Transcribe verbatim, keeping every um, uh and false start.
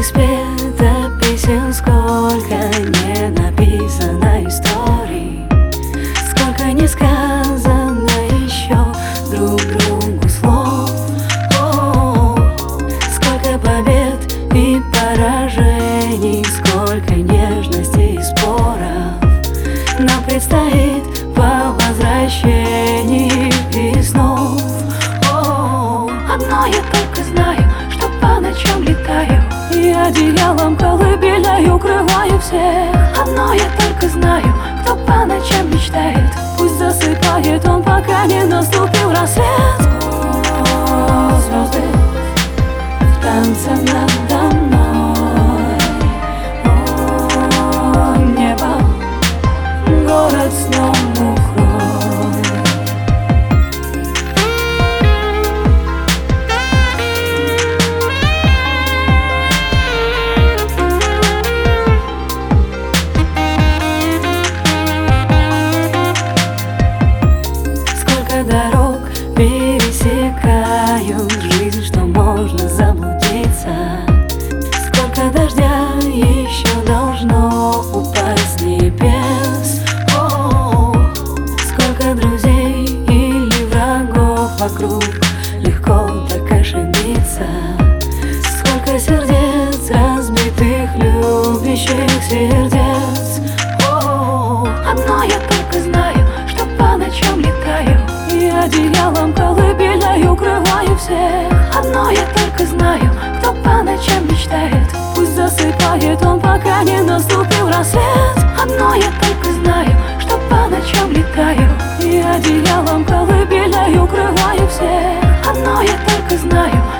не спето песен, сколько не написано историй, сколько не сказано еще друг другу слов. О, сколько побед и поражений, сколько нежности и споров нам предстоит по возвращении и снов. О, одно я только знаю, что по ночам летаю и одеялом колыбельной укрываю всех. Одно я только знаю, кто по ночам мечтает, пусть засыпает он, пока не наступил рассвет. О, звезды в танце надо мной. О, небо, город сном укрой. Сколько дорог пересекают жизнь, что можно заблудиться, сколько дождя еще должно упасть с небес. О, сколько друзей или врагов вокруг, легко так ошибиться. Сколько сердец разбитых, любящих сердец. О, одно я только знаю, что по ночам летаю и одеялом колыбельной укрываю всех. Одно я только знаю, кто по ночам мечтает, пусть засыпает он, пока не наступил рассвет. Одно я только знаю, что по ночам летаю и одеялом колыбельной укрываю всех. Одно я только знаю,